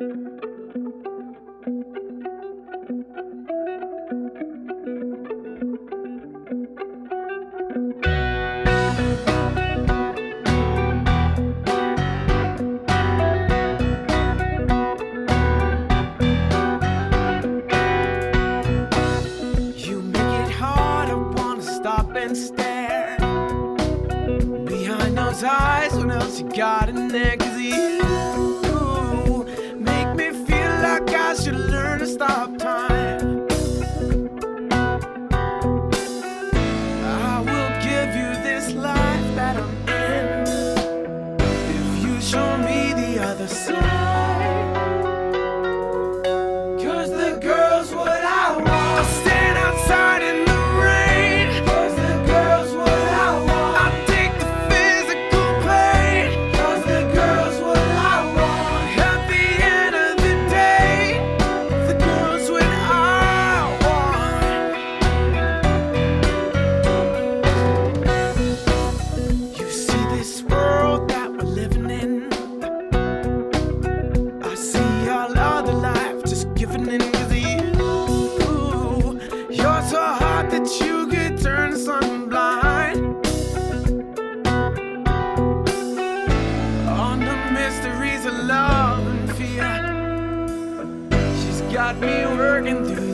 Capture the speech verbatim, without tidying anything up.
You make it hard, I wanna stop and stare behind those eyes. What else you got in there? 'Cause you make me feel like I should learn to stop time. I will give you this life that I'm in if you show me the other side. 'Cause the girl's what I want. I'll stand outside in the rain. 'Cause the girl's what I want. I'll take the physical pain. 'Cause the girl's what I want. At the end of the day, the girl's what I want. You see this world that we're living in, I see all other life just giving in. 'Cause you, you're so hot that you could turn the sun blind. On the mysteries of love and fear, she's got me working through